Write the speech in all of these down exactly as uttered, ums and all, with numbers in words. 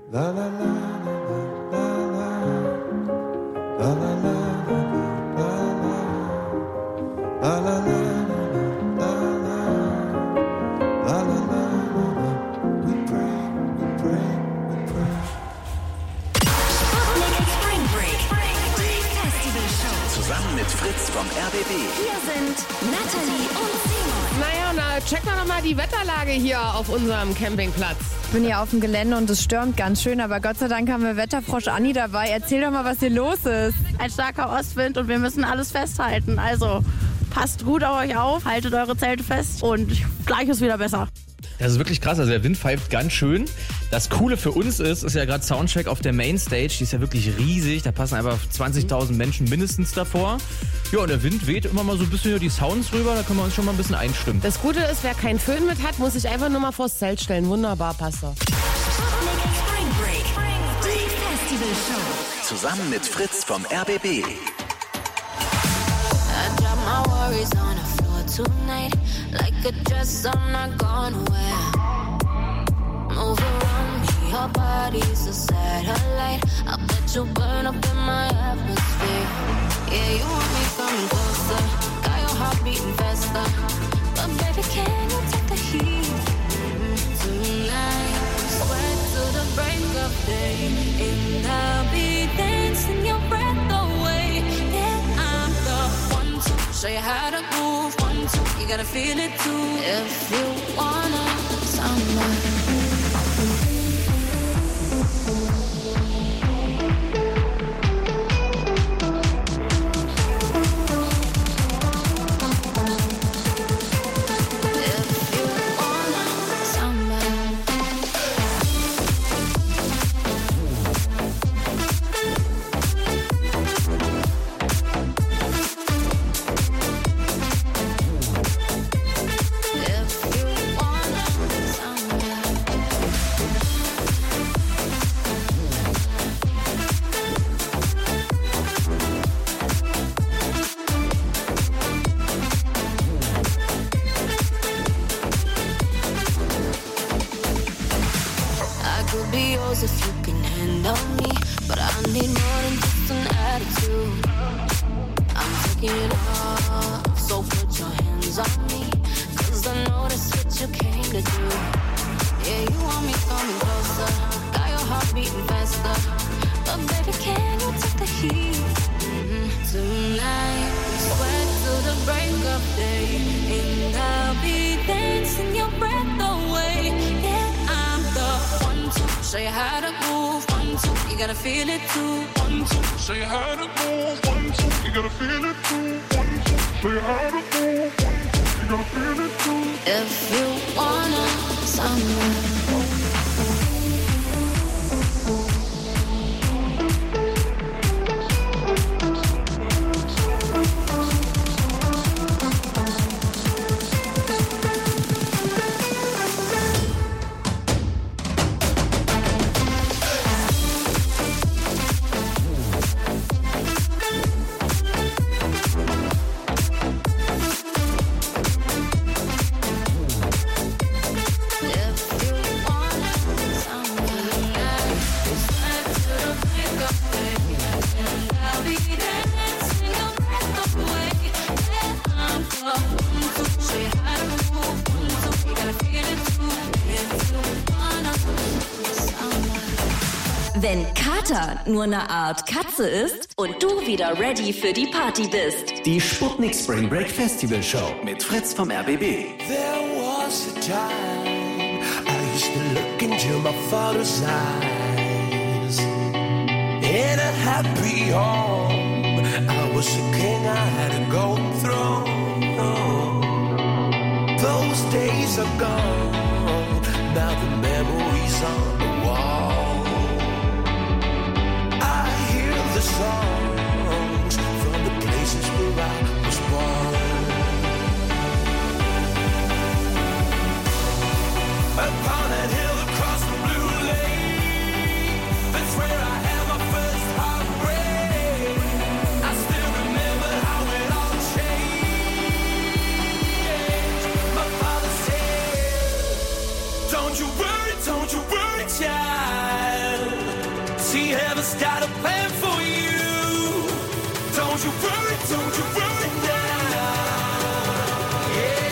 La la la la la la la la la la la la la la. Zusammen mit Fritz vom R B B. Hier sind Natalie und Simon. Naja, na, check doch nochmal die Wetterlage hier auf unserem Campingplatz. Ich bin hier auf dem Gelände und es stürmt ganz schön, aber Gott sei Dank haben wir Wetterfrosch Anni dabei. Erzähl doch mal, was hier los ist. Ein starker Ostwind und wir müssen alles festhalten. Also passt gut auf euch auf, haltet eure Zelte fest und gleich ist wieder besser. Das ist wirklich krass, also der Wind pfeift ganz schön. Das Coole für uns ist, ist ja gerade Soundcheck auf der Mainstage, die ist ja wirklich riesig, da passen einfach zwanzigtausend Menschen mindestens davor. Ja, und der Wind weht immer mal so ein bisschen über die Sounds rüber, da können wir uns schon mal ein bisschen einstimmen. Das Gute ist, wer keinen Föhn mit hat, muss sich einfach nur mal vors Zelt stellen. Wunderbar, passt doch. Spring Break. Die Festival Show. Zusammen mit Fritz vom R B B. I drop my worries on the floor tonight, like a dress I'm not gonna wear. Move around me, your body's a satellite. I bet you burn up in my atmosphere. Yeah, you want me coming closer, got your heart beating faster. But baby, can you take the heat tonight? Sweat to the break of day, and I'll be dancing your breath away. Yeah, I'm the one to show you how to move. One, two, you gotta feel it too. If you wanna, someone. If you can handle me, but I need more than just an attitude. I'm taking it off, so put your hands on me, cause I know that's what you came to do. Yeah, you want me coming closer, got your heart beating faster. But baby, can you take the heat mm-hmm. tonight? Sweat to the break of day, and I'll be dancing your breath away. Yeah, I'm the one to show you how to move. One, two, you gotta feel it too. One, two, show you how to move. One, two, you gotta feel it too. One, two, show you how to move. One, two, you gotta feel it too. If you wanna, someone. Wenn Kater nur eine Art Katze ist und du wieder ready für die Party bist. Die Sputnik Spring Break Festival Show mit Fritz vom R B B. There was a time I used to look into my father's eyes. In a happy home, I was a king, I had a golden throne. Those days are gone, now the memories on the wall. I hear the songs from the places where I was born. Upon that hill across the blue lake, that's where I had my first heartbreak. I still remember how it all changed. My father said, don't you worry, don't you worry, See, heaven's got a plan for you. Don't you worry, don't you worry now. Yeah.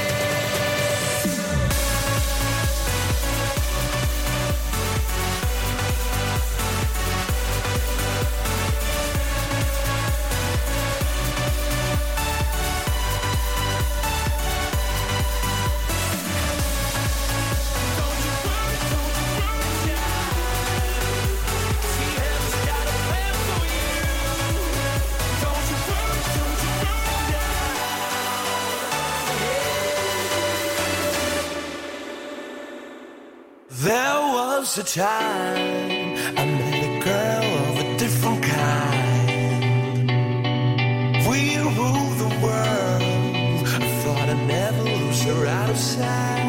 There was a time I met a girl of a different kind. We ruled the world. I thought I'd never lose her out of sight.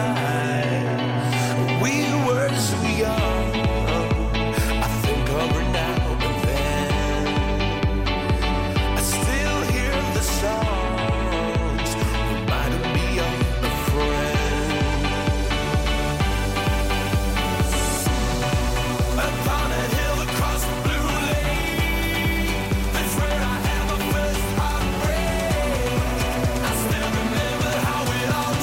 We were so young. I think of her now and then. I still hear the songs reminding me of a friend. Upon a hill across the blue lake, that's where I had my first heartbreak. I still remember how it all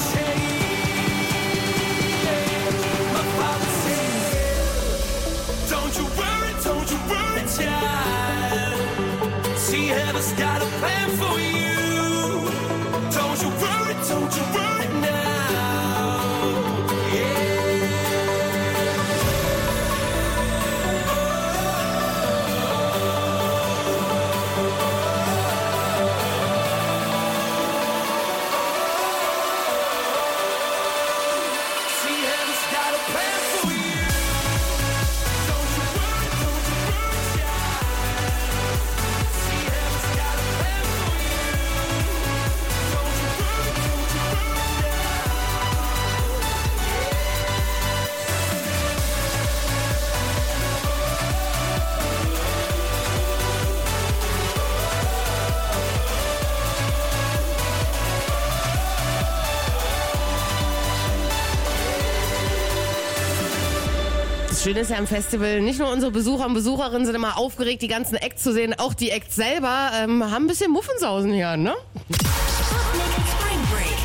changed. My father said, don't you worry, don't you worry, child. See, heaven's got a plan for you. Don't you worry, don't you worry now. Yeah. See, heaven's got a plan for you. Don't you worry, don't you worry, child. See, heaven's got a plan for you. Don't you worry, don't you worry now. Das Schöne ist ja am Festival, nicht nur unsere Besucher und Besucherinnen sind immer aufgeregt, die ganzen Acts zu sehen, auch die Acts selber ähm, haben ein bisschen Muffensausen hier, ne? Spring Break.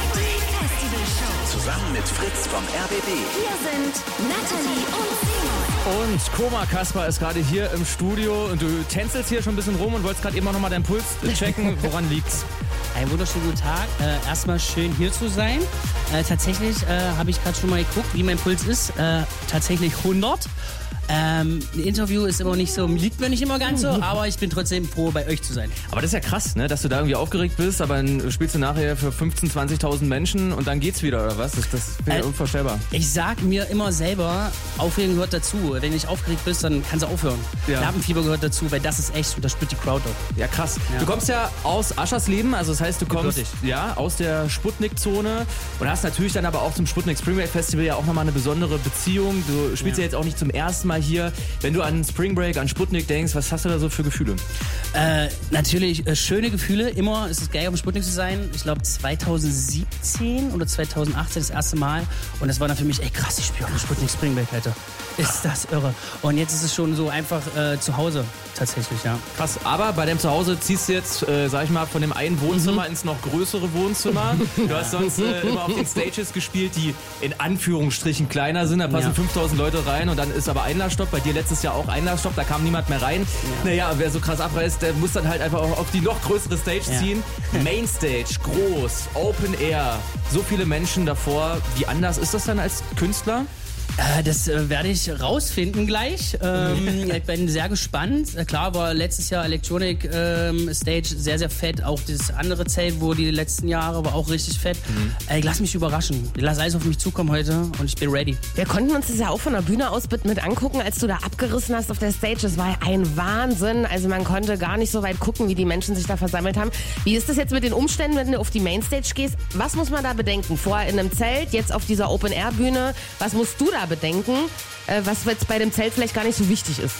Festival Show. Zusammen mit Fritz vom R B B. Hier sind Natalie und Simon. Und Koma Kaspar ist gerade hier im Studio und du tänzelst hier schon ein bisschen rum und wolltest gerade eben auch nochmal deinen Puls checken. Woran liegt's? Einen wunderschönen guten Tag. Äh, erstmal schön hier zu sein. Äh, tatsächlich äh, habe ich gerade schon mal geguckt, wie mein Puls ist. Äh, tatsächlich hundert. Ähm, ein Interview ist immer nicht so, liegt mir nicht immer ganz so, aber ich bin trotzdem froh, bei euch zu sein. Aber das ist ja krass, ne? Dass du da irgendwie aufgeregt bist, aber dann spielst du nachher für fünfzehntausend, zwanzigtausend Menschen und dann geht's wieder, oder was? Das, das ist ja Äh, unvorstellbar. Ich sag mir immer selber, Aufregung gehört dazu. Wenn du nicht aufgeregt bist, dann kannst du aufhören. Ja. Lampenfieber gehört dazu, weil das ist echt und das spürt die Crowd auch. Ja, krass. Ja. Du kommst ja aus Aschersleben, also das heißt, du kommst Gebürtig. ja, aus der Sputnik-Zone und hast natürlich dann aber auch zum Sputnik Spring Break Festival ja auch nochmal eine besondere Beziehung. Du spielst ja. Ja. jetzt auch nicht zum ersten Mal hier. Wenn du an Spring Break, an Sputnik denkst, was hast du da so für Gefühle? Äh, natürlich äh, schöne Gefühle. Immer ist es geil, auf dem Sputnik zu sein. Ich glaube zweitausendsiebzehn oder zweitausendachtzehn das erste Mal. Und das war dann für mich, ey krass, ich spiele auf dem Sputnik Spring Break, Alter. Ist das irre. Und jetzt ist es schon so einfach äh, zu Hause tatsächlich, ja. Krass, aber bei deinem Zuhause ziehst du jetzt, äh, sag ich mal, von dem einen Wohnzimmer ins noch größere Wohnzimmer. Du hast sonst äh, immer auf den Stages gespielt, die in Anführungsstrichen kleiner sind. Da passen Ja. fünftausend Leute rein und dann ist aber Einlassstopp. Bei dir letztes Jahr auch Einlassstopp, da kam niemand mehr rein. Ja. Naja, wer so krass abreißt, der muss dann halt einfach auch auf die noch größere Stage Ja. ziehen. Mainstage, groß, Open Air, so viele Menschen davor. Wie anders ist das dann als Künstler? Äh, das äh, werde ich rausfinden gleich. Ähm, ich bin sehr gespannt. Äh, klar war letztes Jahr Electronic ähm, Stage sehr, sehr fett. Auch das andere Zelt, wo die letzten Jahre war auch richtig fett. Mhm. Äh, ich lass mich überraschen. Ich lass alles auf mich zukommen heute und ich bin ready. Wir konnten uns das ja auch von der Bühne aus mit, mit angucken, als du da abgerissen hast auf der Stage. Das war ja ein Wahnsinn. Also man konnte gar nicht so weit gucken, wie die Menschen sich da versammelt haben. Wie ist das jetzt mit den Umständen, wenn du auf die Mainstage gehst? Was muss man da bedenken? Vorher in einem Zelt, jetzt auf dieser Open-Air-Bühne. Was musst du da bedenken, äh, was jetzt bei dem Zelt vielleicht gar nicht so wichtig ist?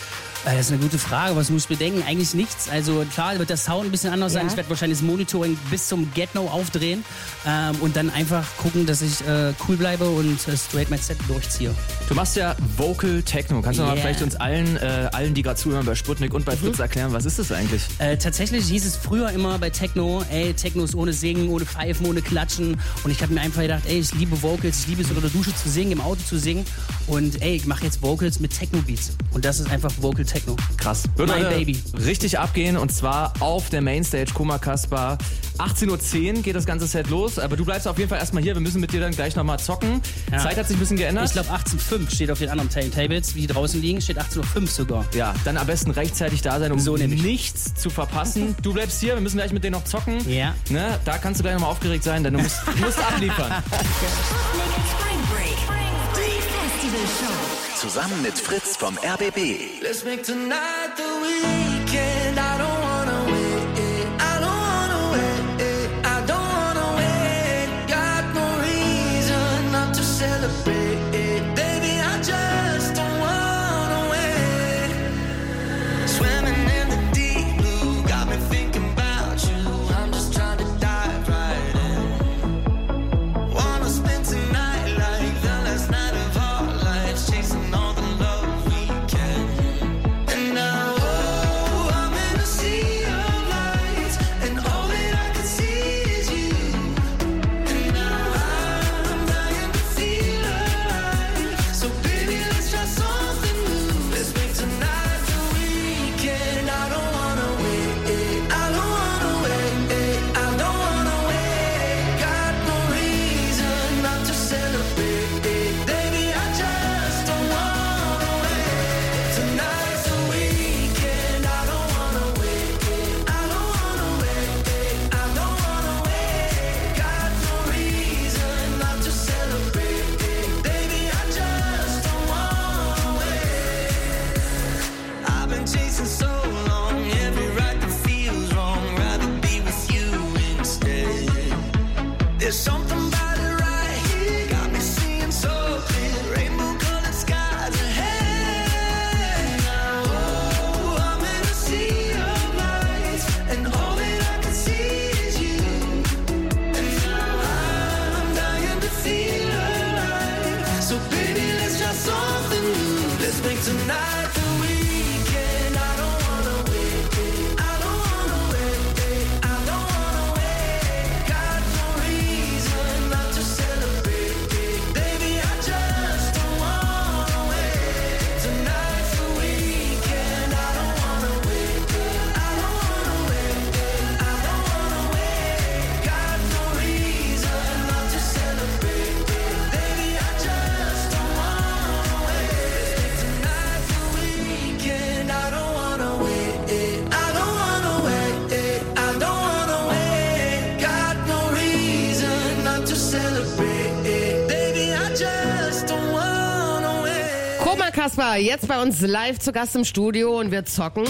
Äh, Das ist eine gute Frage. Was muss ich bedenken? Eigentlich nichts. Also klar wird der Sound ein bisschen anders sein. Ja. Ich werde wahrscheinlich das Monitoring bis zum Get-No aufdrehen ähm, und dann einfach gucken, dass ich äh, cool bleibe und äh, straight mein Set durchziehe. Du machst ja Vocal Techno. Kannst du Yeah. mal vielleicht uns allen, äh, allen, die gerade zuhören bei Sputnik und bei Fritz erklären, was ist das eigentlich? Äh, tatsächlich hieß es früher immer bei Techno, ey, Techno ist ohne Singen, ohne Pfeifen, ohne Klatschen. Und ich habe mir einfach gedacht, ey, ich liebe Vocals, ich liebe es unter der Dusche zu singen, im Auto zu singen. Und ey, ich mache jetzt Vocals mit Techno-Beats. Und das ist einfach Vocal Techno. Krass. Wird Mein heute Baby. richtig abgehen und zwar auf der Mainstage Koma Kasper. achtzehn Uhr zehn geht das ganze Set los, aber du bleibst auf jeden Fall erstmal hier. Wir müssen mit dir dann gleich nochmal zocken. Ja. Zeit hat sich ein bisschen geändert. Ich glaube achtzehn Uhr fünf steht auf den anderen Tables, die draußen liegen, steht achtzehn Uhr fünf sogar. Ja, dann am besten rechtzeitig da sein, um So nämlich. nichts zu verpassen. Du bleibst hier, wir müssen gleich mit denen noch zocken. Ja. Ne? Da kannst du gleich nochmal aufgeregt sein, denn du musst, du musst abliefern. Spring Break. Die Festival Show. Zusammen mit Fritz vom R B B. Let's make tonight the weekend. I don't wanna wait. I don't wanna wait. I don't wanna wait. Got no reason not to celebrate. Baby, I just don't wanna wait. Swimming in the deep blue, got me thinking about you. I'm just trying to dive right in. Wanna spend tonight like the last night of our lives, chasing all the love we can. And now, oh, I'm in a sea of lights, and all that I can see is you. And now I'm dying to feel alive. So baby, let's try something new. Let's make tonight the weekend. I don't wanna wait. I don't wanna wait. I don't wanna wait. Got no reason not to celebrate. Baby, I just don't wanna wait. Tonight's the weekend. I don't wanna wait. I don't wanna wait. I don't wanna wait. Got no reason not to celebrate. Baby, I just don't wanna wait. I've been chasing so long, every right that feels wrong. Rather be with you instead. There's something about it right here, got me seeing so clear. Rainbow colored skies ahead. Now, oh, I'm in a sea of lights, and all that I can see is you. And now I'm dying to feel alive. So baby, let's try something new. Let's make tonight the weekend. I don't wanna wait. I don't wanna wait. I don't wanna wait. Got no reason not to celebrate. Baby, I just don't wanna wait. Tonight's the weekend. I don't wanna wait. I don't wanna wait. I don't wanna wait. Got no reason not to celebrate. Baby, I just don't wanna wait. Tonight's the weekend. I don't wanna wait. I don't wanna wait. I don't wanna wait. Got no reason not to celebrate. Baby, I just don't wanna wait. Koma Kasper, jetzt bei uns live zu Gast im Studio und wir zocken.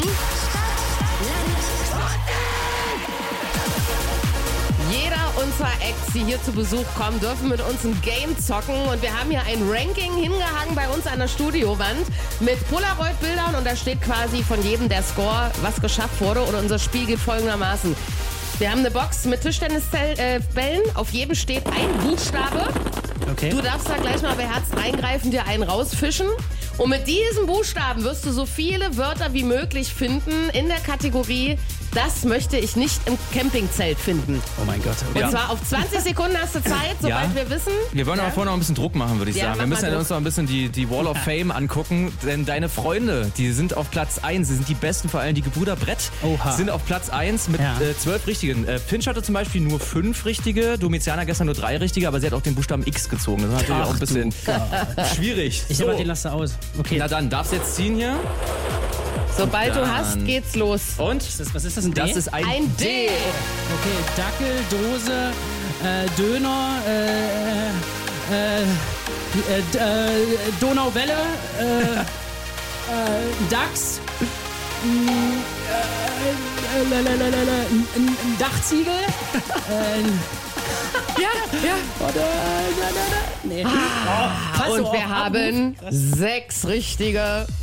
Jeder unserer Acts, die hier zu Besuch kommen, dürfen mit uns ein Game zocken. Und wir haben hier ein Ranking hingehangen bei uns an der Studiowand mit Polaroid-Bildern. Und da steht quasi von jedem der Score, was geschafft wurde. Und unser Spiel geht folgendermaßen. Wir haben eine Box mit Tischtennisbällen. Auf jedem steht ein Buchstabe. Okay. Du darfst da gleich mal beherzt reingreifen, dir einen rausfischen. Und mit diesem Buchstaben wirst du so viele Wörter wie möglich finden in der Kategorie Das möchte ich nicht im Campingzelt finden. Oh mein Gott. Und Ja. zwar auf zwanzig Sekunden hast du Zeit, sobald Ja. wir wissen. Wir wollen aber Ja. vorher noch ein bisschen Druck machen, würde ich Ja, sagen. mach Wir müssen mal ja Druck. uns noch ein bisschen die, die Wall of Fame angucken, denn deine Freunde, die sind auf Platz eins, sie sind die besten, vor allem die Gebrüder Brett, Oha. sind auf Platz eins mit Ja. äh, zwölf richtigen. Äh, Finch hatte zum Beispiel nur fünf richtige, Domitiana gestern nur drei richtige, aber sie hat auch den Buchstaben X gezogen. Das ist natürlich Ach, auch ein bisschen du schwierig. Ich So. aber den lasse aus. Okay. Na dann, darfst jetzt ziehen hier. Sobald du Dann- hast, geht's los. Und? Was ist, was ist das, ein D? Das ist ein, Ein D. Okay, Dackel, Dose, äh, Döner, äh, äh, äh, d- äh, Donauwelle, äh, äh, Dachs, mh, äh, äh, lalalala, ein, ein ein Dachziegel, äh, Ja, ja. warte, äh, na, na, na, nee. Und wir haben sechs richtige.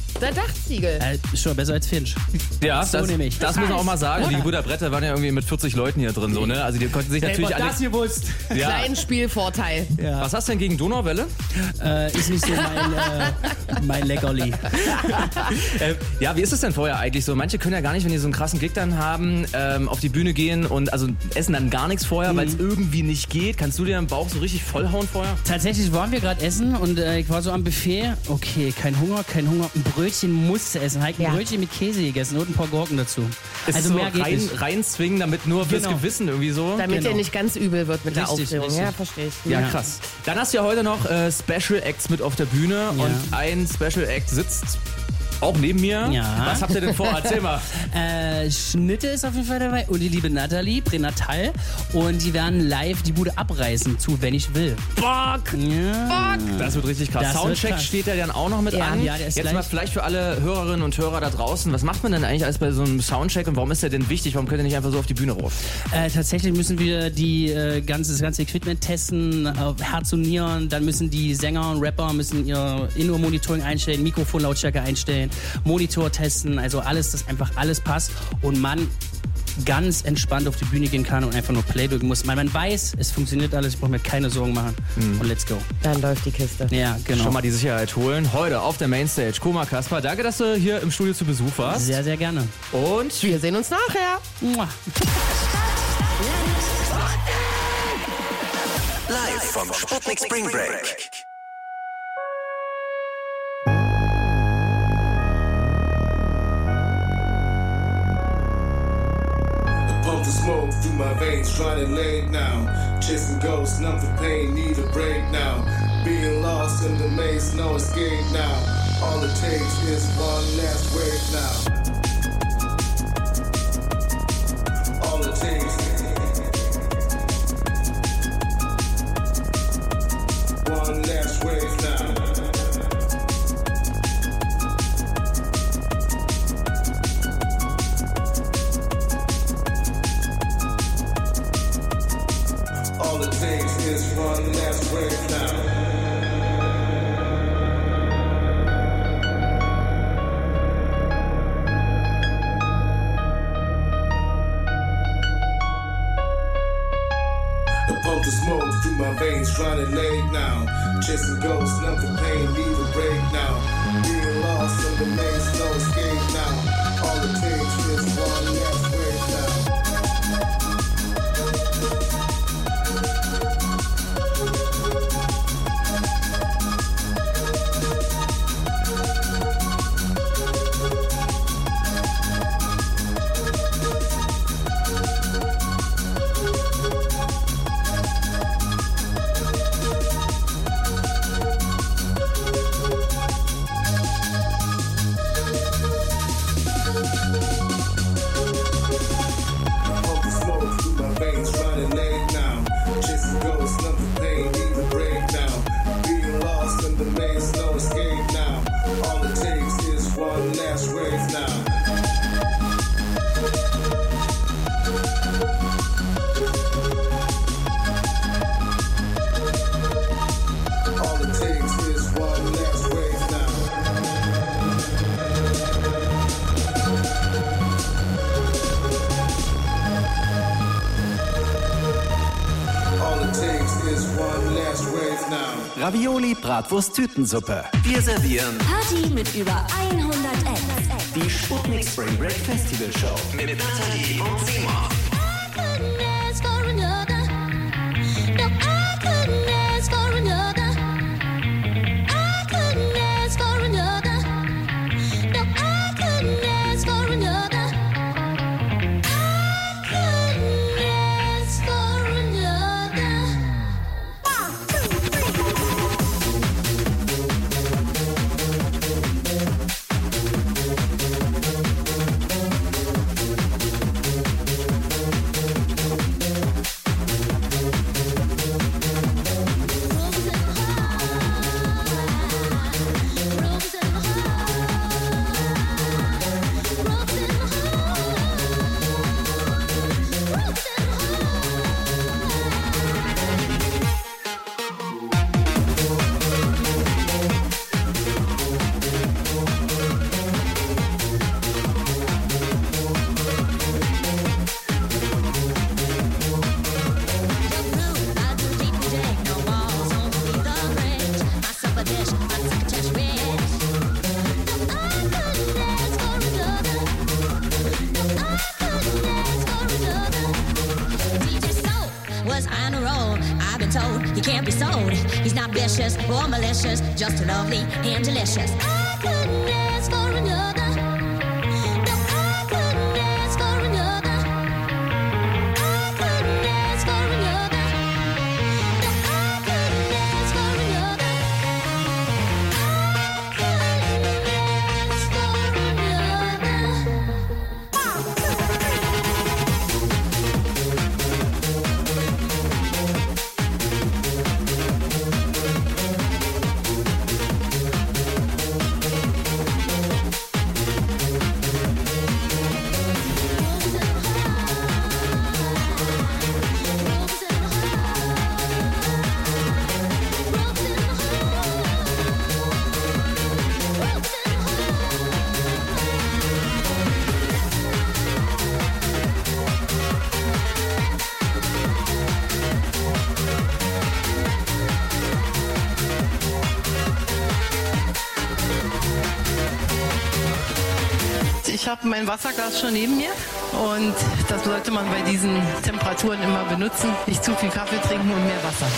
Der Dachziegel. Äh, schon besser als Finch. Ja, So das, nehme ich. das müssen wir auch mal sagen. Die Brüder Bretter waren ja irgendwie mit vierzig Leuten hier drin, so, ne? Also die konnten sich natürlich alle... gewusst. Ja. Kleinen Spielvorteil. Ja. Was hast du denn gegen Donauwelle? Äh, ist nicht so mein, äh, mein Leckerli. äh, ja, wie ist es denn vorher eigentlich so? Manche können ja gar nicht, wenn die so einen krassen Gig dann haben, ähm, auf die Bühne gehen und also essen dann gar nichts vorher, weil es irgendwie nicht geht. Kannst du dir den Bauch so richtig vollhauen vorher? Tatsächlich waren wir gerade essen und äh, ich war so am Buffet. Okay, kein Hunger, kein Hunger. Ein Brötchen musste essen. Halt ein Ja. Brötchen mit Käse gegessen und ein paar Gurken dazu. Ist also so mehr geht rein, nicht. reinzwingen, damit nur fürs Genau. Gewissen irgendwie so. Damit Genau. dir nicht ganz übel wird mit der Richtig, Aufregung. richtig. Ja, verstehe ich. Ja, Ja. krass. Dann hast du ja heute noch äh, Special Acts mit auf der Bühne Ja. und ein Special Act sitzt auch neben mir. Ja. Was habt ihr denn vor? Erzähl mal. Äh, Schnitte ist auf jeden Fall dabei und die liebe Nathalie, Pränatal. Und die werden live die Bude abreißen zu Wenn ich will. Bock! Ja. Das wird richtig krass. Das wird Soundcheck krass. steht ja dann auch noch mit Ja, an. ja, der ist Jetzt gleich. mal vielleicht für alle Hörerinnen und Hörer da draußen. Was macht man denn eigentlich alles bei so einem Soundcheck und warum ist der denn wichtig? Warum könnt ihr nicht einfach so auf die Bühne rauf? Äh, tatsächlich müssen wir die, äh, ganze, das ganze Equipment testen, äh, Herz und Nieren. Dann müssen die Sänger und Rapper müssen ihr Indoor-Monitoring einstellen, Mikrofonlautstärke einstellen, Monitor testen. Also alles, dass einfach alles passt und man ganz entspannt auf die Bühne gehen kann und einfach nur Play drücken muss. Man, man weiß, es funktioniert alles, ich brauche mir keine Sorgen machen. Und let's go. Dann läuft die Kiste. Ja, genau. Schon mal die Sicherheit holen. Heute auf der Mainstage. Koma Kaspar, danke, dass du hier im Studio zu Besuch warst. Sehr, sehr gerne. Und Wir sehen uns nachher. Mua. Live vom Sputnik Spring Break. Pump the smoke through my veins, trying to lay it now. Chasing ghosts, numb for pain, need a break now. Being lost in the maze, no escape now. All it takes is one last wave now. All it takes one last wave now. All it takes is one last wave now. I pump the smoke through my veins, trying to lay it now. Chasing ghosts, numb for pain, need a break now. Being lost in the maze, no escape now. All it takes is one last wave now. Pump the smoke through my veins, trying to lay it now. Chasing ghosts, numb for pain, need a break now. Being lost in the maze, no escape now. All it takes is one last wave now. All it takes is one last wave now. All it takes is one last wave now. Ravioli, Bratwurst, Tütensuppe. Wir servieren Party mit über hundert Acts. die Sputnik Spring Break Festival Show mit Nathalie und Simon. be sold. He's not vicious or malicious, just lovely and delicious. I couldn't ask for another. No, I couldn't ask for another. I couldn't ask for another. No, I couldn't ask for another. I couldn't ask for another. Ich habe mein Wasserglas schon neben mir und das sollte man bei diesen Temperaturen immer benutzen. Nicht zu viel Kaffee trinken und mehr Wasser.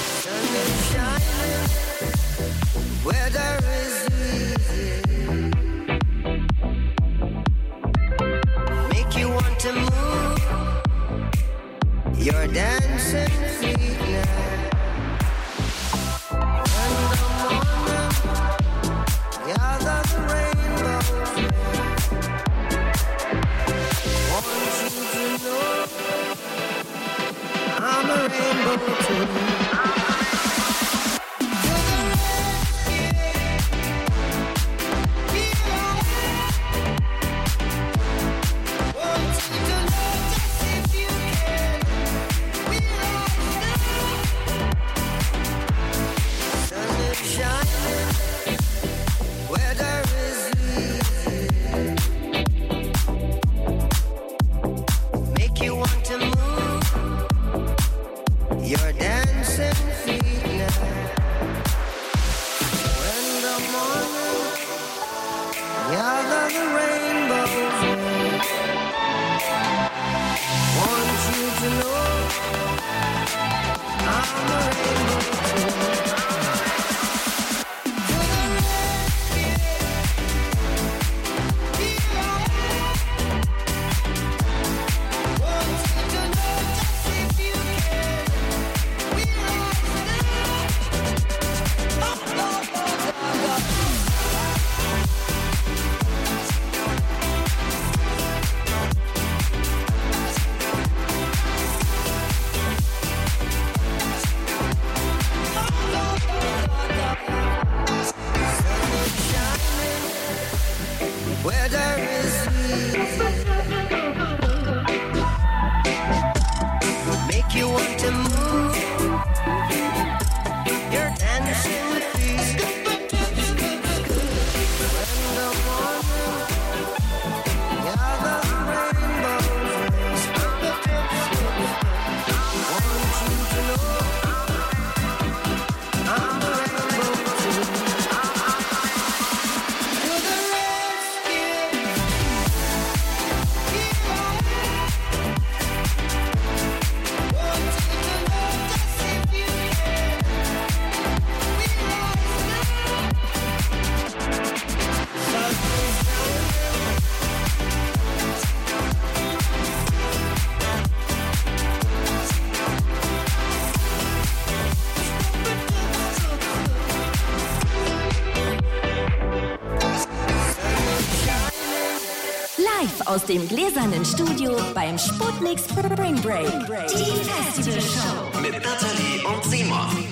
Aus dem gläsernen Studio beim Sputnik Spring Break. Die Festival Show. Mit Nathalie und Simon.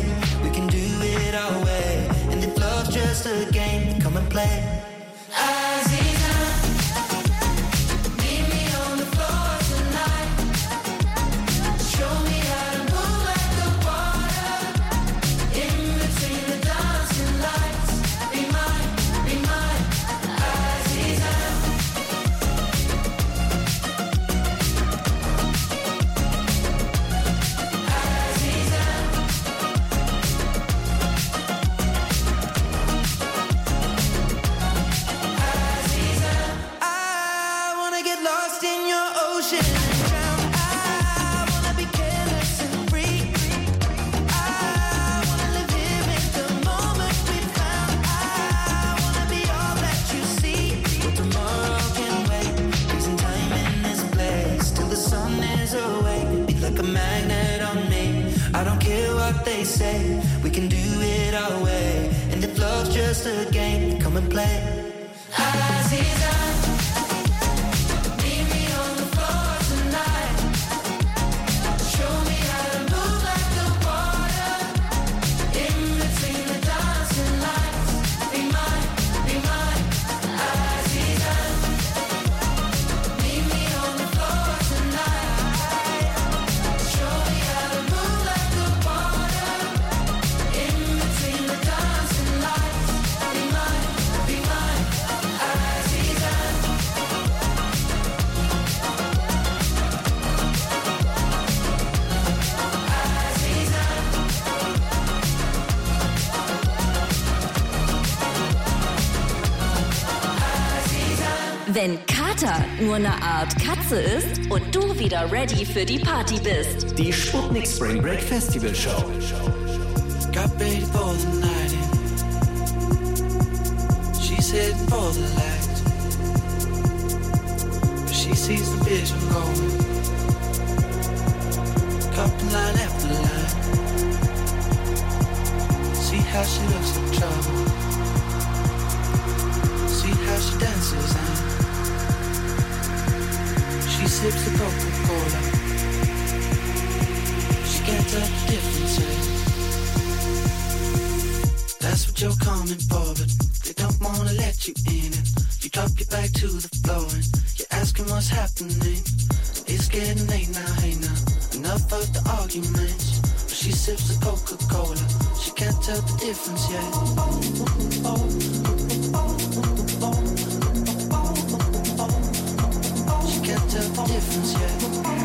just a game. Come and play. I miles away. Be like a magnet on me. I don't care what they say. We can do it our way. And if love's just a game, come and play. Azizan, meet me on the floor tonight. Show me how to move like the water. In between the dancing lights. Be mine, be mine. Azizan, meet me on the floor tonight. Show me how to move like the water. In between the dancing lights. Be mine, be mine. Azizan. Wenn Kater nur eine Art Katze ist und du wieder ready für die Party bist. Die Sputnik Spring Break Festival Show. Got ready for the night in. She's heading for the light. But she sees the vision going. Couple line after line. See how she looks like trouble. See how she dances and she sips the Coca-Cola. She can't tell the difference, yeah. That's what you're coming for, but they don't wanna let you in. And you drop your back to the floor and you're asking what's happening. It's getting late now, hey now. Enough of the arguments. But she sips the Coca-Cola. She can't tell the difference, yeah. She can't tell the difference, yeah.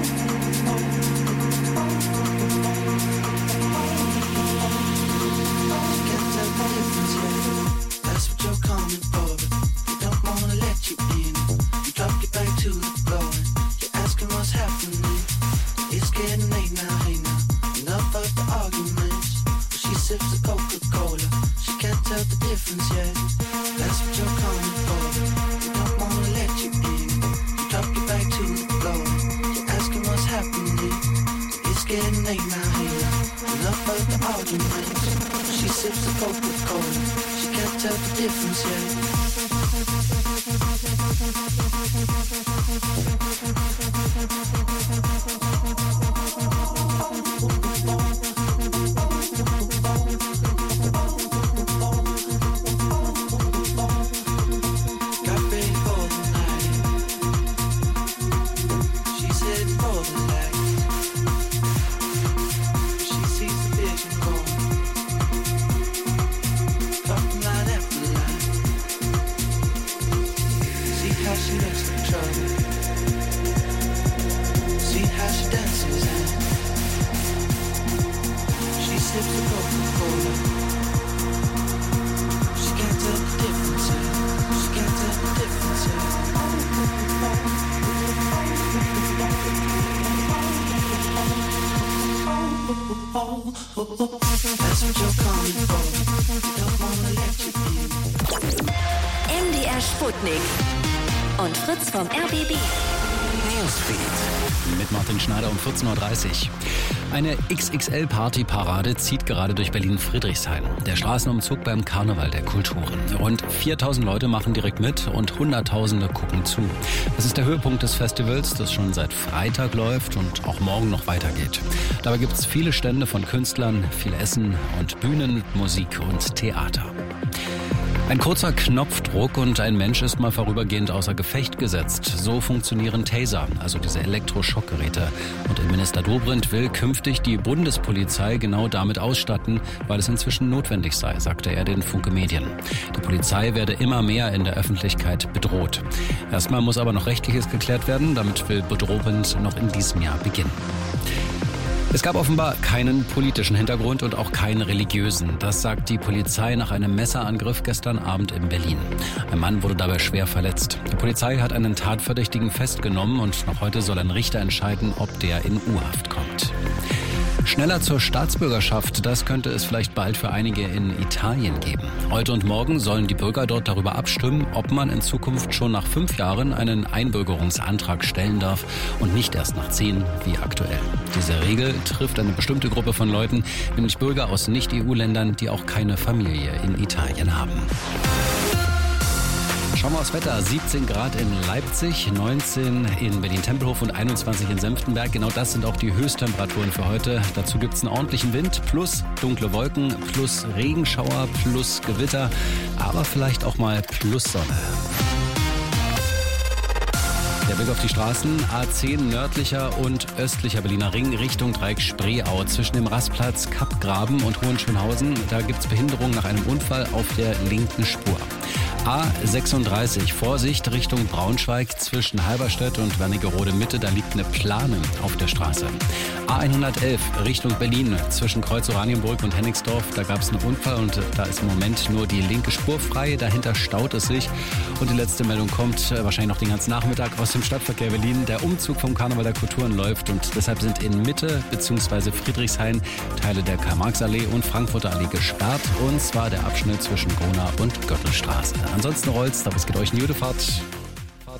That's what you're coming for, but they don't wanna let you in. You drop your back to the floor and you're asking what's happening. It's getting late now, hey now. Enough of the arguments. But she sips the Coca-Cola. She can't tell the difference yet. That's what you're coming for, but they don't wanna let you in. You drop your back to the floor and you're asking what's happening. It's getting late now, hey now. Enough of the arguments. She sips the Coca-Cola. She can't tell the difference yet. Got ready for the night. She's heading for the light. She sees the vision going. Talking line after line. See how she looks like trouble. See how she dances and she sips the Coca-Cola. She can't tell the difference, yeah. She can't tell the difference, yeah. That's what you're coming for. Don't wanna let you in. M D R Sputnik und Fritz vom R B B. Newsfeed. Mit Martin Schneider um vierzehn Uhr dreißig. Eine X X L-Party-Parade zieht gerade durch Berlin-Friedrichshain. Der Straßenumzug beim Karneval der Kulturen. Rund viertausend Leute machen direkt mit und Hunderttausende gucken zu. Das ist der Höhepunkt des Festivals, das schon seit Freitag läuft und auch morgen noch weitergeht. Dabei gibt es viele Stände von Künstlern, viel Essen und Bühnen, Musik und Theater. Ein kurzer Knopfdruck und ein Mensch ist mal vorübergehend außer Gefecht gesetzt. So funktionieren Taser, also diese Elektroschockgeräte. Und Innenminister Dobrindt will künftig die Bundespolizei genau damit ausstatten, weil es inzwischen notwendig sei, sagte er den Funke Medien. Die Polizei werde immer mehr in der Öffentlichkeit bedroht. Erstmal muss aber noch Rechtliches geklärt werden, damit will Dobrindt noch in diesem Jahr beginnen. Es gab offenbar keinen politischen Hintergrund und auch keinen religiösen. Das sagt die Polizei nach einem Messerangriff gestern Abend in Berlin. Ein Mann wurde dabei schwer verletzt. Die Polizei hat einen Tatverdächtigen festgenommen und noch heute soll ein Richter entscheiden, ob der in U-Haft kommt. Schneller zur Staatsbürgerschaft, das könnte es vielleicht bald für einige in Italien geben. Heute und morgen sollen die Bürger dort darüber abstimmen, ob man in Zukunft schon nach fünf Jahren einen Einbürgerungsantrag stellen darf und nicht erst nach zehn wie aktuell. Diese Regel trifft eine bestimmte Gruppe von Leuten, nämlich Bürger aus Nicht-E U-Ländern, die auch keine Familie in Italien haben. Schauen wir aufs Wetter. siebzehn Grad in Leipzig, neunzehn in Berlin-Tempelhof und einundzwanzig in Senftenberg. Genau das sind auch die Höchsttemperaturen für heute. Dazu gibt es einen ordentlichen Wind plus dunkle Wolken plus Regenschauer plus Gewitter, aber vielleicht auch mal plus Sonne. Der Blick auf die Straßen, A zehn nördlicher und östlicher Berliner Ring Richtung Dreieck Spreeau. Zwischen dem Rastplatz Kappgraben und Hohenschönhausen, da gibt es Behinderung nach einem Unfall auf der linken Spur. A sechsunddreißig, Vorsicht Richtung Braunschweig zwischen Halberstadt und Wernigerode Mitte, da liegt eine Plane auf der Straße. A hundertelf Richtung Berlin zwischen Kreuz Oranienburg und Hennigsdorf, da gab es einen Unfall und da ist im Moment nur die linke Spur frei, dahinter staut es sich. Und die letzte Meldung kommt äh, wahrscheinlich noch den ganzen Nachmittag aus dem Stadtverkehr Berlin. Der Umzug vom Karneval der Kulturen läuft und deshalb sind in Mitte bzw. Friedrichshain Teile der Karl-Marx-Allee und Frankfurter Allee gesperrt, und zwar der Abschnitt zwischen Gronau und Gürtelstraße. Ansonsten rollt's, aber es geht euch eine gute Fahrt. Fahrt.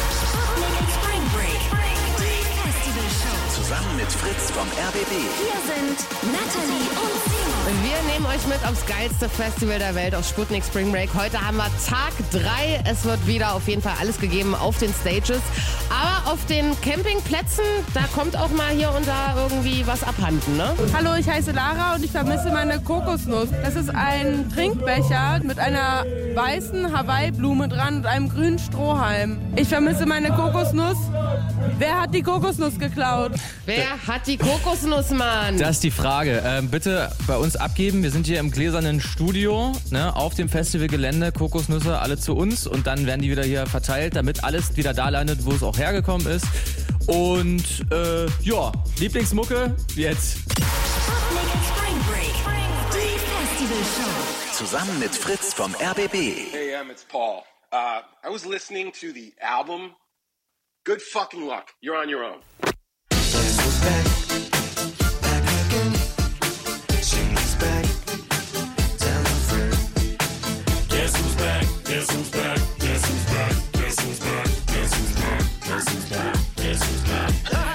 Zusammen mit Fritz vom R B B. Hier sind Natalie und Simon. Wir nehmen euch mit aufs geilste Festival der Welt, auf Sputnik Spring Break. Heute haben wir Tag drei. Es wird wieder auf jeden Fall alles gegeben auf den Stages. Aber auf den Campingplätzen, da kommt auch mal hier und da irgendwie was abhanden, ne? Hallo, ich heiße Lara und ich vermisse meine Kokosnuss. Das ist ein Trinkbecher mit einer weißen Hawaii-Blume dran und einem grünen Strohhalm. Ich vermisse meine Kokosnuss. Wer hat die Kokosnuss geklaut? Wer hat die Kokosnuss, Mann? Das ist die Frage. Ähm, bitte bei uns abgeben. Wir sind hier im gläsernen Studio, ne, auf dem Festivalgelände. Kokosnüsse alle zu uns und dann werden die wieder hier verteilt, damit alles wieder da landet, wo es auch hergekommen ist. Und äh, ja, Lieblingsmucke jetzt. Spring Break, die Festivalshow. Zusammen mit Fritz vom R B B. Hey, um, it's Paul. Uh, I was listening to the album. Good fucking luck. You're on your own. Guess who's back? Back again. She's back. Tell her friend. Guess who's back? Guess who's back? Guess who's back? Guess who's back? Guess who's back? Guess who's back? Guess who's back?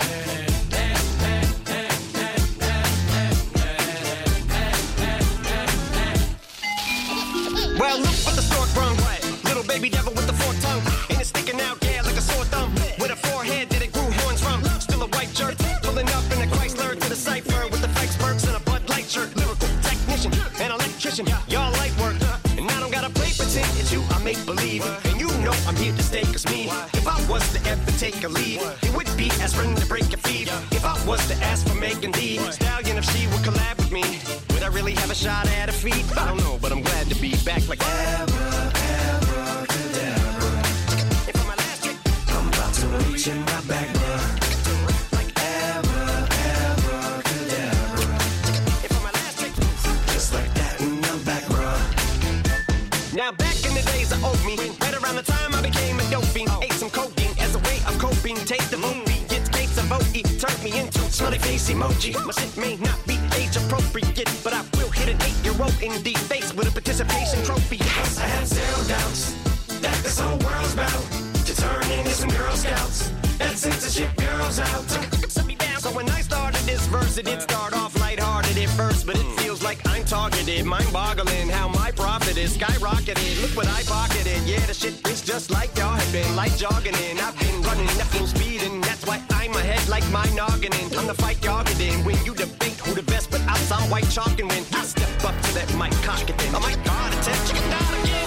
Well, look what the stork brung. Little baby devil with the forked tongue. And it's sticking out, yeah, like a sore thumb. With a forehead that it grew horns from. Still a white shirt. Pulling up in a Chrysler to the cipher. With the Fikes perks and a Bud Light shirt. Lyrical technician, an electrician. Y'all light work. And I don't gotta play pretend. It's you I make believe. And you know I'm here to stay, cause me. If I was to ever take a lead, it would be aspirin to break your feet. If I was to ask for Megan Thee Stallion, if she would collab with me, would I really have a shot at her feet? I don't know, but I'm glad to be back like ever, ever, Abracadabra. If I'm my last trick, I'm about to reach in my back, bruh. Like ever, abracadabra. if I'm my last trick, Just like that, and I'm back, bruh. now back in the days of old me, right around the time I became a dope fiend, ate some cocaine as a way of coping, taste the movie, gets gates of O E, turned me into smiley face emoji. My shit may not be age appropriate, but I will hit an eight-year-old in the face with a participation trophy. I have zero doubts that this whole world's about to turn into some Girl Scouts. That censorship girls out. Set me down. So when I started this verse, it did start off lighthearted at first, but it feels like I'm targeted. Mind-boggling how my profit is skyrocketed. Look what I pocketed. Yeah, the shit is just like y'all have been, like jogging in. I've been running at full speed, and that's why I'm ahead like my noggin. Time to fight y'all get in. When you debate who the best, but I saw white chalk and win. I step up to that mic, cock it in. Oh my God, it's that chicken down again.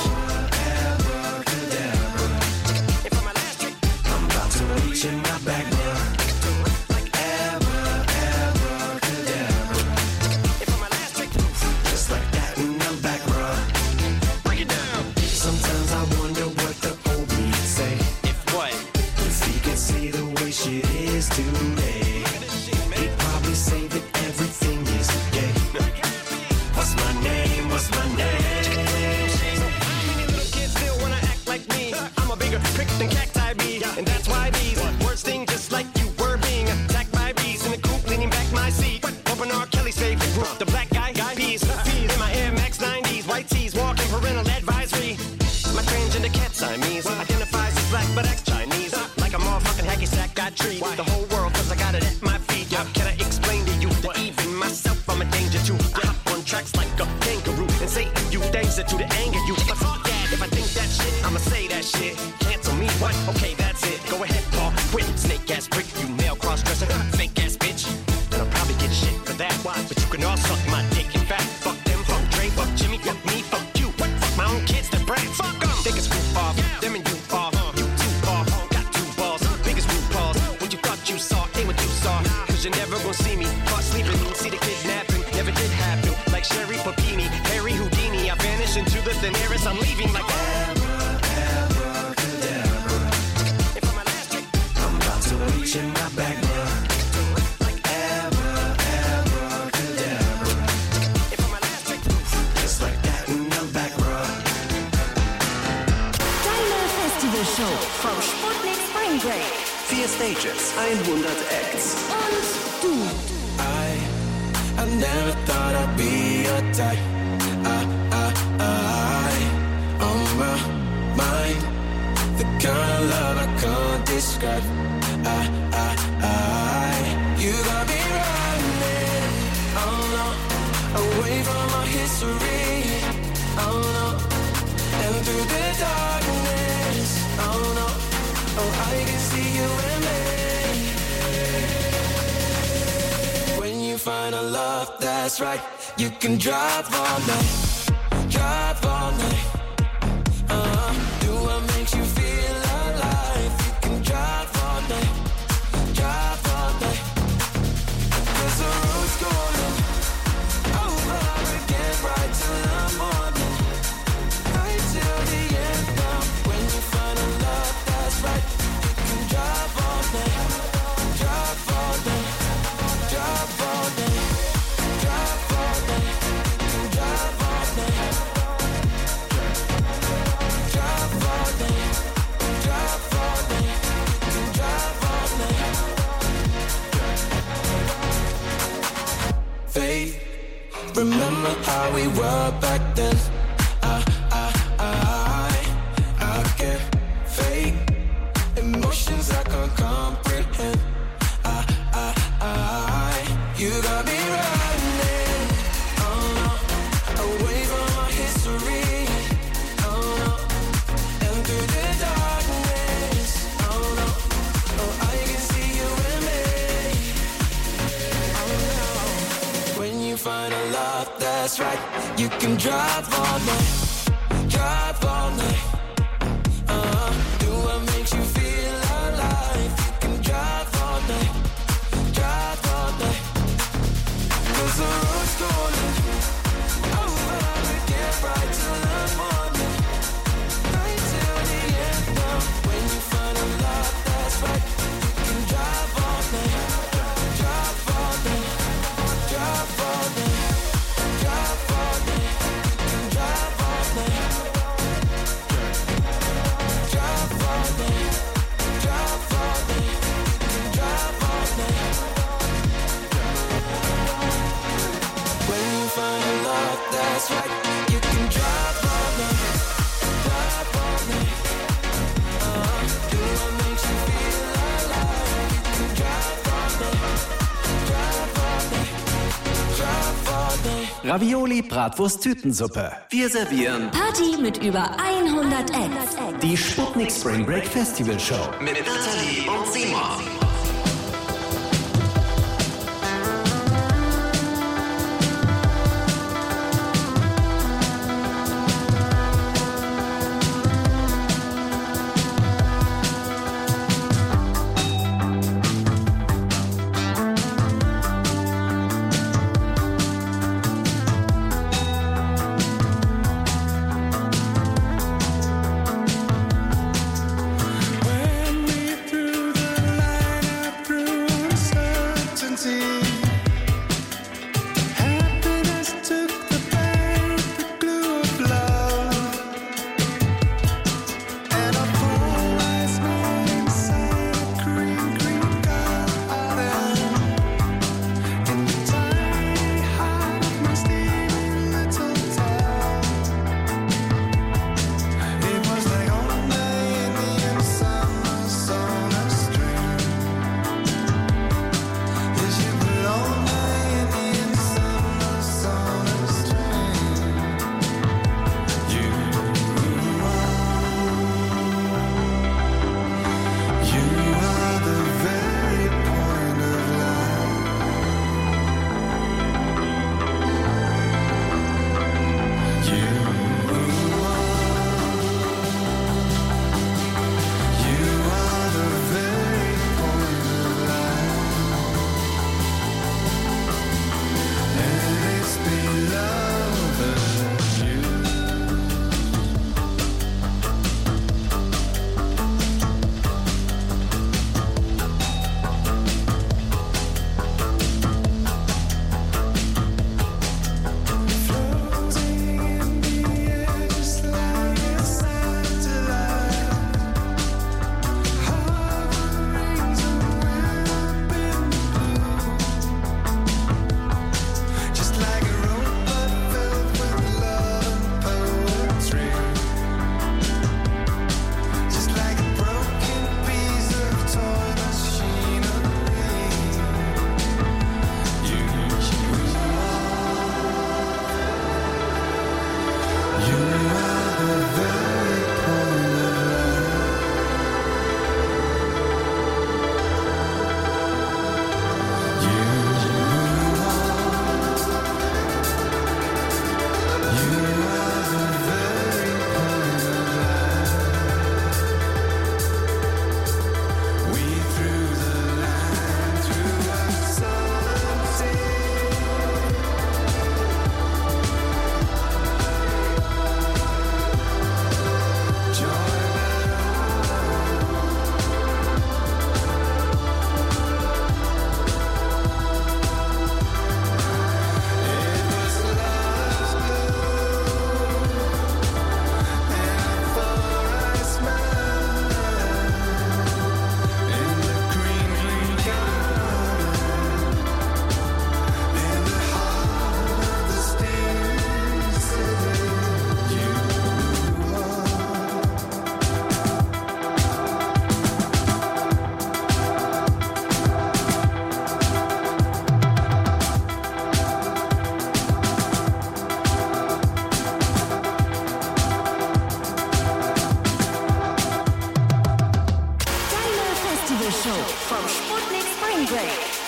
If I'm my last trick, I'm about to reach in my back, bruh. Like ever, abracadabra. if I'm my last trick, Just like that, and I'm back, bruh. break it down. Sometimes I wonder what the old me would say. If what? If he could see the way shit is today, he'd probably say that everything is gay. What's my name? What's my name? The black guy, guy, peas, peas. In my Air Max nineties, white tees, walking parental advisory. My transgender cat Siamese identifies as black but acts Chinese. Like a motherfucking hacky sack, got treat the whole world cause I got it at my feet. How can I explain to you that even myself I'm a danger to? I hop on tracks like a kangaroo and say a few things that to the anger you. But fuck that, if I think that shit, I'ma say that shit. Cancel me, what? Okay, that's it. Go ahead, Paul, quit. Snake ass prick, you male cross-dresser, fake ass bitch. And I'll probably get shit for that. Why? But you can all suck my dick. In fact, fuck them, fuck Dre, fuck Jimmy, fuck me, fuck you. What? Fuck my own kids that brag. Fuck them. They can screw off, them and you off. You too far, got two balls, biggest root balls. What you thought you saw ain't what you saw. Cause you're never gonna see me caught sleeping. See the kidnapping, never did happen. Like Sherry Papini, Harry Houdini. I vanish into the thin air as I'm leaving like reach in my bag, bruh. Like Abra, Abra, Cadabra. Just like that in the back, bruh. Deine Festivalshow vom Sputnik Spring Break. Vier Stages, hundert Acts. Und du. I, I never thought I'd be your type. I, I, I, on my mind. The kind of love I can't describe. I, I, I, you got me running, oh no, away from our history, oh no, and through the darkness, oh no, oh I can see you in me. When you find a love that's right, you can drive all night, drive all night, uh, do what makes you feel alive, you can drive all night. The road's going over again, right till the morning, right till the end. Now, when you find a love that's right, you can drive all night, drive all night, drive all night, drive all night, drive all night, drive all night, drive all night, drive all night. Faith, remember how we were back then. I, I, I, I can't fake emotions I can't comprehend. I, I, I, you got me running, oh no, away from our history, oh no, and through the darkness, oh no, oh I can see you in me, oh no. When you find a love that's right, you can drive all night, drive all night, uh, do what makes you feel alive, you can drive all night, drive all night, cause the road's going over again, right till the morning, right till the end. Now, when you find a love that's right, you can drive all night, drive all night, drive all night, drive all night, drive all night, drive all night, drive all night, drive all night. When you find a love that's right, you can drive all night, drive all night, uh, do what makes you feel alive, you can drive all night, drive all night, drive all night. Ravioli, Bratwurst, Tütensuppe. Wir servieren Party mit über hundert Acts. die Sputnik Spring Break Festival Show Mit Nathalie und Simon. When we threw the line up through uncertainty, happiness took the bait, the glue of love, and a polarized mind inside a green, green garden. In the tiny house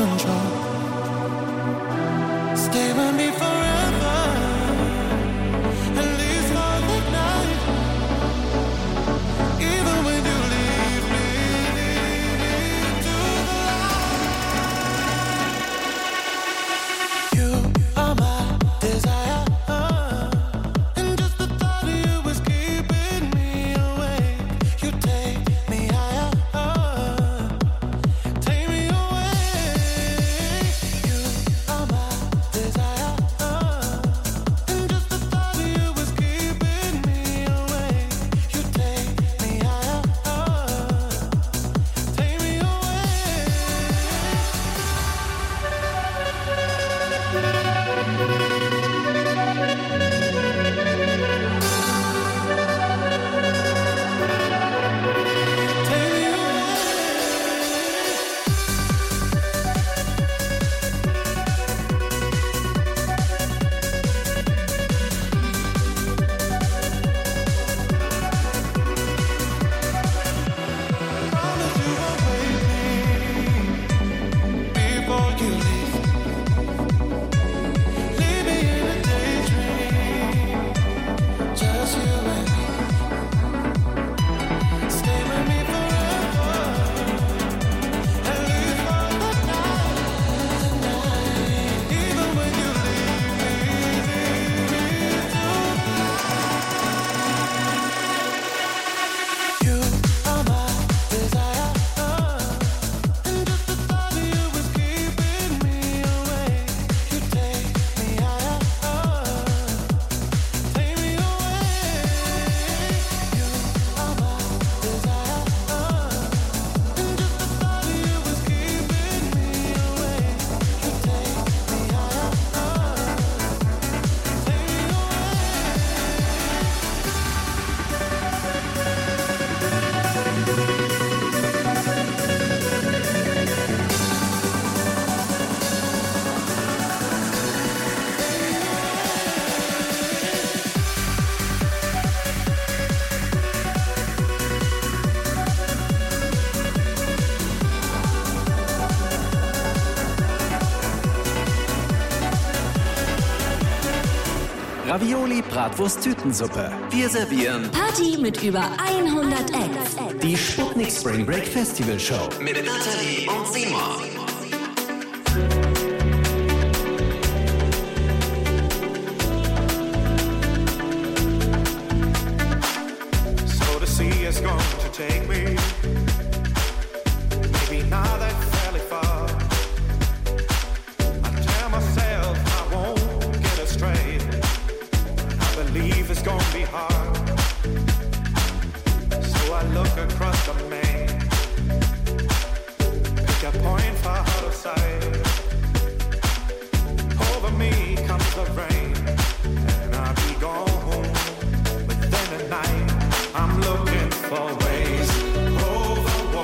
control. Stay with me forever, at least for the night. Even when you leave me, leave me to the light. You are my desire, and just the thought of you is keeping me awake. You take me higher, take me away. You are my desire, and just the thought of you is keeping me awake. You take me higher, take me away. Before you leave, leave me in a daydream. Just you and me. Stay with me forever, at least for the night, tonight. Even when you leave me, leave me to you are my desire, and just the thought of you is keeping me awake. You take me higher, take me away. You are my desire, and just the thought of you is keeping me awake. You take me higher, take me Ravioli, Bratwurst, Tütensuppe. Wir servieren Party mit über hundert Acts. die Sputnik Spring Break Festival Show mit Nathalie und Simon. So the sea is going to take me. Maybe not that fairly far. I tell myself I won't get astray. I believe it's gonna be hard. So I look across the main. Pick a point for out of sight. Over me comes the rain, and I'll be gone within a night. I'm looking for ways over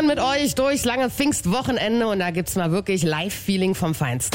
mit euch durchs lange Pfingstwochenende und da gibt's mal wirklich Live-Feeling vom Feinsten.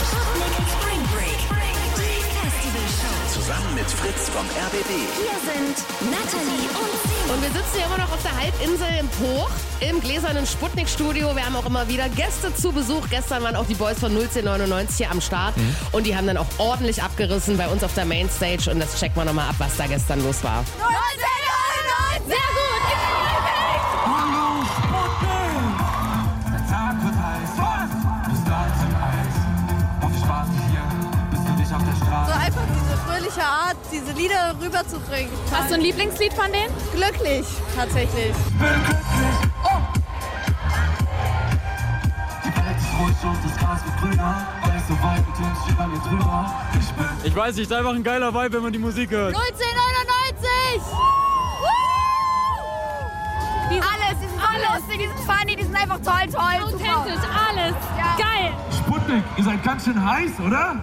Zusammen mit Fritz vom R B B. Hier sind Natalie und Simon. Und wir sitzen hier immer noch auf der Halbinsel im Hoch, im gläsernen Sputnik-Studio. Wir haben auch immer wieder Gäste zu Besuch. Gestern waren auch die Boys von null zehn neunundneunzig hier am Start. Mhm. Und die haben dann auch ordentlich abgerissen bei uns auf der Mainstage. Und das checken wir nochmal ab, was da gestern los war. null zehn neunundneunzig! Sehr gut! Hallo Sputnik! Der Tag wird heiß. Was? Bist du alles im Eis? Auf die Straße hier, bist du dich auf der Straße? So einfach diese fröhliche Art, diese Lieder rüberzubringen. Hast du ein Lieblingslied von denen? Glücklich, tatsächlich. Ich weiß nicht, ist einfach ein geiler Vibe, wenn man die Musik hört. null zehn neunundneunzig! Die alles, die sind so lustig, die sind funny, die sind einfach toll, toll. Authentisch, alles. Ja. Geil. Sputnik, ihr seid ganz schön heiß, oder?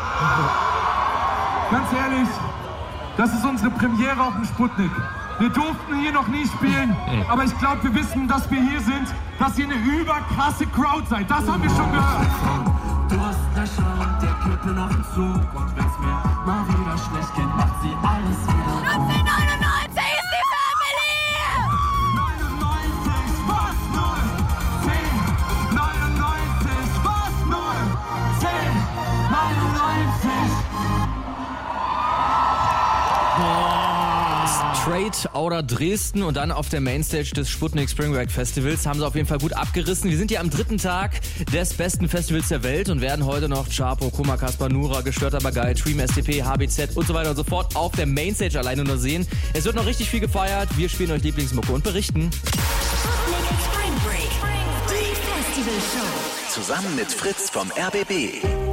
Ganz ehrlich, das ist unsere Premiere auf dem Sputnik. Wir durften hier noch nie spielen, aber ich glaube, wir wissen, dass wir hier sind, dass ihr eine überkrasse Crowd seid. Das haben wir schon gehört. Du hast Löcher und der Knüppel auf dem Zug. Und wenn's mir mal wieder schlecht geht, macht sie alles wieder. null zehn neunundneunzig ist die Family! neunundneunzig, was? null zehn neunundneunzig, was? null zehn neunundneunzig. Straight Outer Dresden und dann auf der Mainstage des Sputnik Spring Break Festivals haben sie auf jeden Fall gut abgerissen. Wir sind hier am dritten Tag des besten Festivals der Welt und werden heute noch Chapo, Kuma, Kaspar, Nura, Gestörter Bagay, Dream, S T P, H B Z und so weiter und so fort auf der Mainstage alleine nur sehen. Es wird noch richtig viel gefeiert. Wir spielen euch Lieblingsmucke und berichten. Sputnik Spring Break, die Festivalshow. Zusammen mit Fritz vom R B B.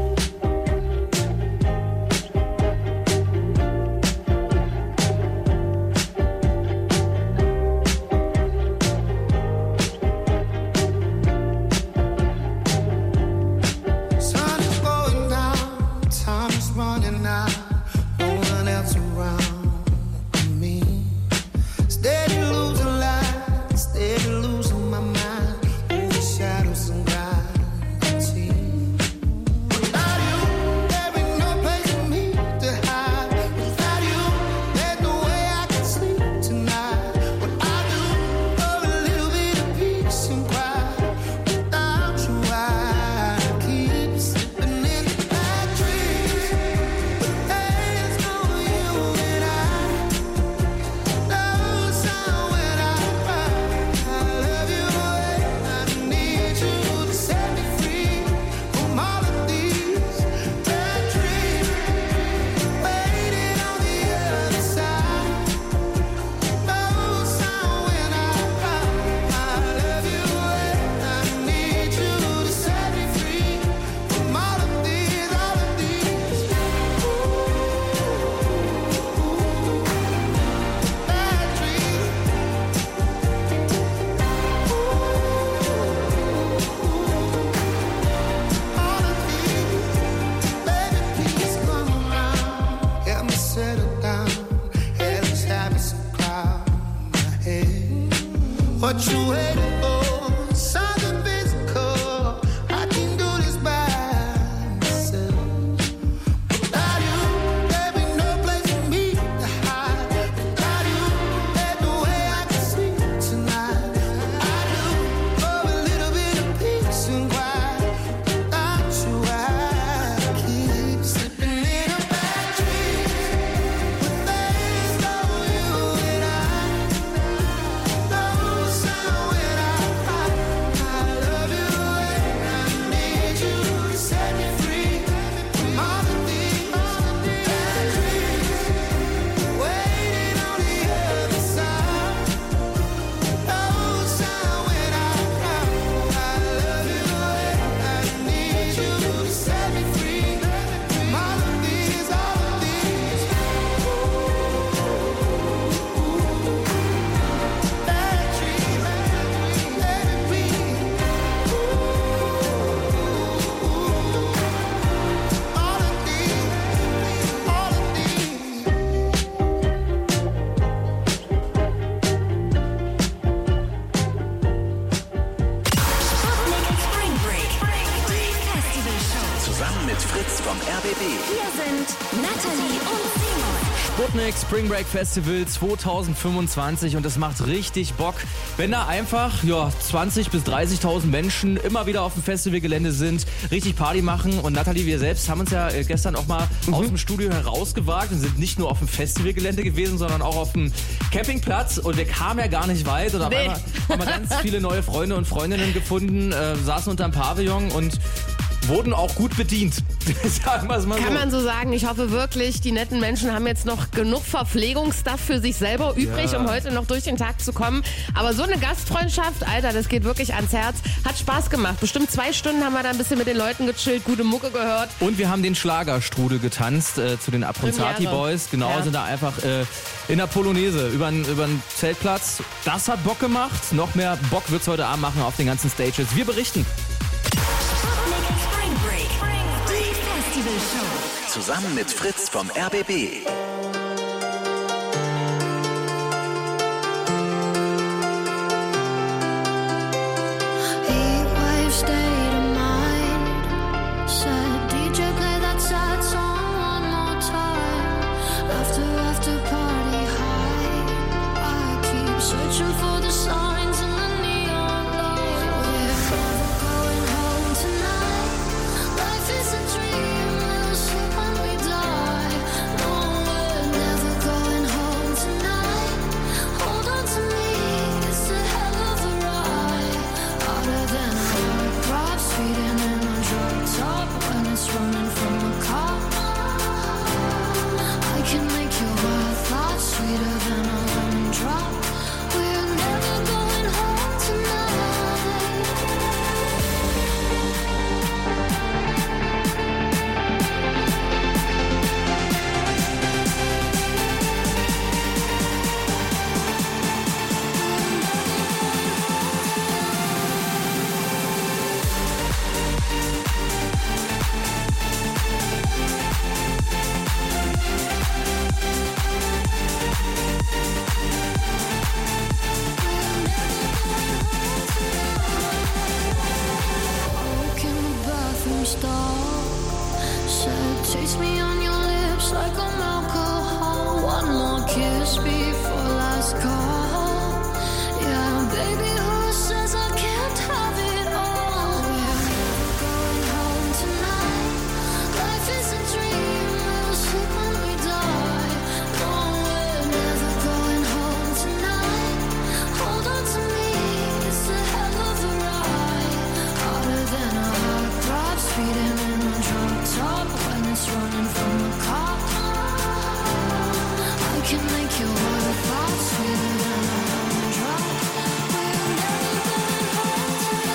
What you waiting for? Something physical. I can do this by myself. Without you, there be no place for me to hide. Without you, there's no way I can sleep tonight. I do for a little bit of peace and quiet. Without you, I keep slipping in a bad dream. With days of you and I. No sound when I Sputnik Spring Break Festival zwanzig fünfundzwanzig und es macht richtig Bock, wenn da einfach ja, zwanzigtausend bis dreißigtausend Menschen immer wieder auf dem Festivalgelände sind, richtig Party machen. Und Nathalie, wir selbst haben uns ja gestern auch mal mhm. aus dem Studio herausgewagt und sind nicht nur auf dem Festivalgelände gewesen, sondern auch auf dem Campingplatz und wir kamen ja gar nicht weit und auf Nee. einmal haben wir ganz viele neue Freunde und Freundinnen gefunden, äh, saßen unterm Pavillon und wurden auch gut bedient. Sagen wir es mal so. Kann man so sagen. Ich hoffe wirklich, die netten Menschen haben jetzt noch genug Verpflegungsstuff für sich selber übrig, Ja. um heute noch durch den Tag zu kommen. Aber so eine Gastfreundschaft, Alter, das geht wirklich ans Herz. Hat Spaß gemacht. Bestimmt zwei Stunden haben wir da ein bisschen mit den Leuten gechillt, gute Mucke gehört. Und wir haben den Schlagerstrudel getanzt äh, zu den Abronzati Premiere. Boys. Genau, Ja. sind da einfach äh, in der Polonaise über den Zeltplatz. Das hat Bock gemacht. Noch mehr Bock wird's heute Abend machen auf den ganzen Stages. Wir berichten. Spring Break. Die Festival Show. Zusammen mit Fritz vom R B B. Heatwave state of mind. Said D J play that sad song one more time. After after party high. I keep searching for the signs in the neon light. We're never going home tonight. Life is a dream. We'll sleep when we die. No, we're never going home tonight. Hold on to me. It's a hell of a ride. Harder than a heart drop, speeding in a drop top when it's running from a cop. I can make your wild thoughts sweeter than a lemon drop. We're never going home tonight. Woke in the bathroom stall. Said, taste me on your lips like I'm alcohol. One more kiss before last call. Yeah, baby, who says I can't have it all? We're never going home tonight. Life is a dream. We'll sleep when we die. No, we're never going home tonight. Hold on to me. It's a hell of a ride. Harder than a heart drop, speeding in a drop top when it's running from a cop. I can make your water fall sweeter than a lemon drop. We're never going home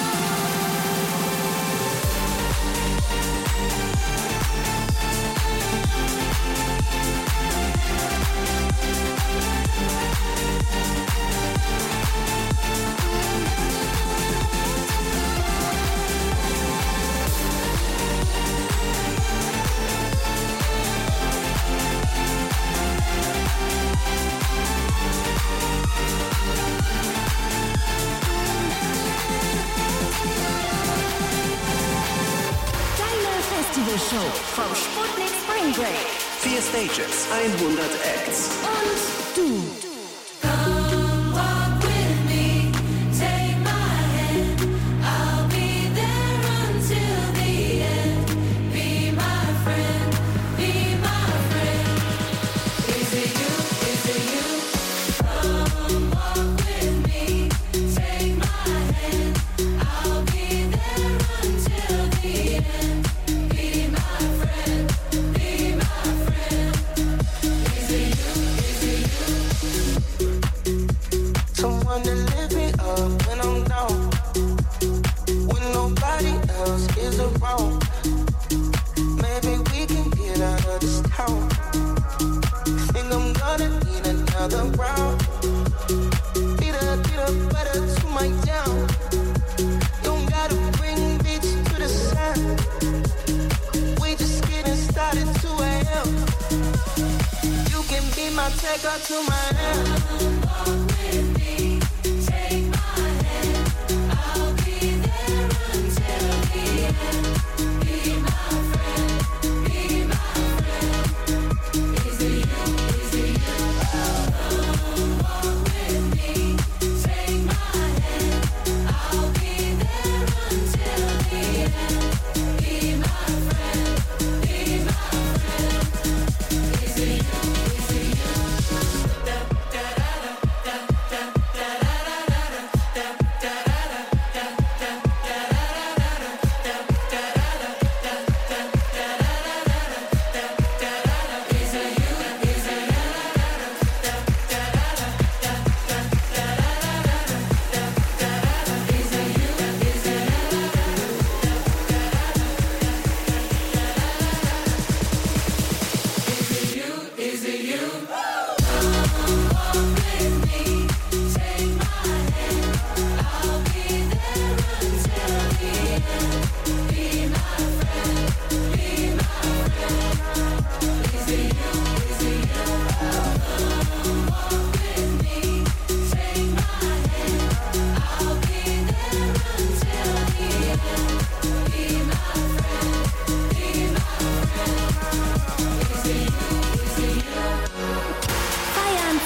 Deine Festival Show vom Sputnik Spring Break. Vier Stages, hundert Acts. Und du. Come walk with me, take my hand. I'll be there until the end. Be my friend, be my friend. Is it you? Is it you? Come walk with me, take my hand. I'll be there until the end. Be my friend, be my friend. Is it you? Is it you? Someone to lift me up when I'm down, when nobody else is around. Maybe we can get out of this town. Think I'm gonna need another round. Get a, get a better to my town. Don't gotta bring beats to the sun. We just getting started two a m You can be my taker to my hand. Walk with me, take my hand. I'll be there until the end. Be my friend, be my friend. Is it you? Is it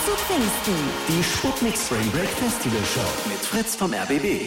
zu Pfingsten. Die Sputnik Spring Break Festival Show mit Fritz vom R B B.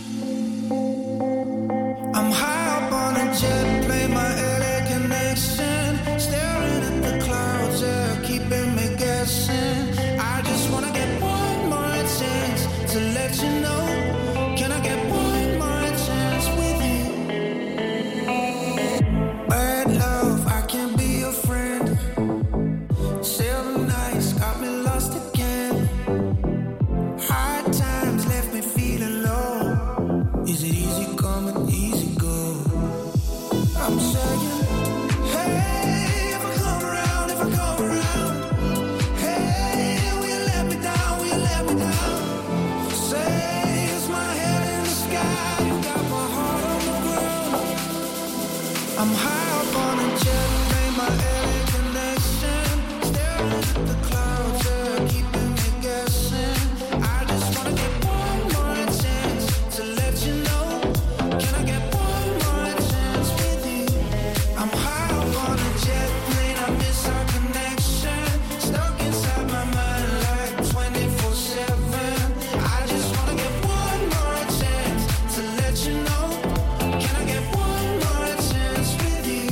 I'm high up on a jet, play my L A connection, staring at the clouds, yeah, keeping me guessing. I just wanna get one more chance to let you know. Can I get one more chance with you? Bad love, I can't be your friend. Silver nights got me lost again. Hard times left me feeling low. Is it easy coming, easy go? I'm saying, hey, if I come around, if I come around, hey, will you let me down, will you let me down? Say, is my head in the sky, you got my heart on the ground. I'm high up on a jet, play my L A connection, staring at the clouds, yeah, keeping me guessing. I just wanna get one more chance to let you know. Can I get one more chance with you? I'm high up on a jet plane, I miss our connection. Stuck inside my mind like twenty-four seven. I just wanna get one more chance to let you know. Can I get one more chance with you?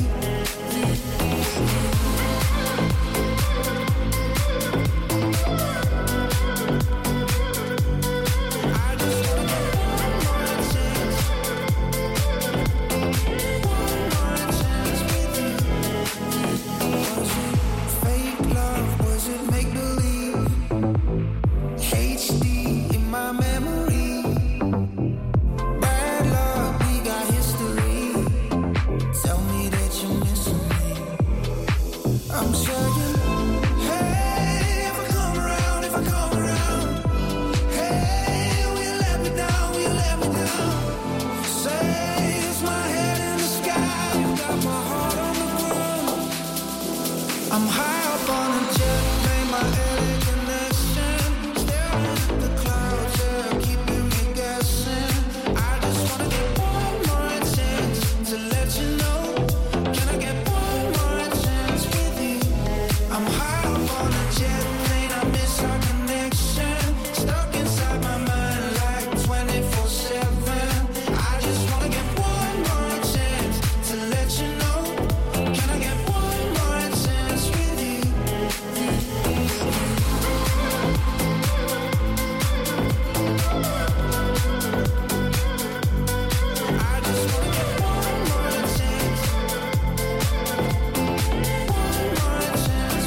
Fake love, was it make believe? H D in my memory. Bad love, we got history. Tell me that you're missing me. I'm saying, hey, if I come around, if I come around, hey, will you let me down, will you let me down? Say, is my head in the sky, you got my heart on the ground. I'm high up on a jet, play my L A connection, staring at the clouds, yeah, keeping me guessing. I just wanna get one more chance to let you know. Can I get one more chance with you? I'm high up on a jet plane, I miss our connection, stuck inside my mind like twenty-four seven. I just wanna get one more chance to let you know. Can I get one more chance with you? I just wanna get one more chance, one more chance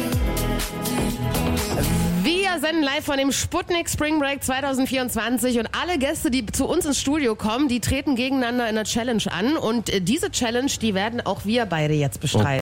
with you. Wir senden live von dem Sputnik Spring Break zwanzig vierundzwanzig und alle Gäste, die zu uns ins Studio kommen, die treten gegeneinander in einer Challenge an und äh, diese Challenge, die werden auch wir beide jetzt bestreiten.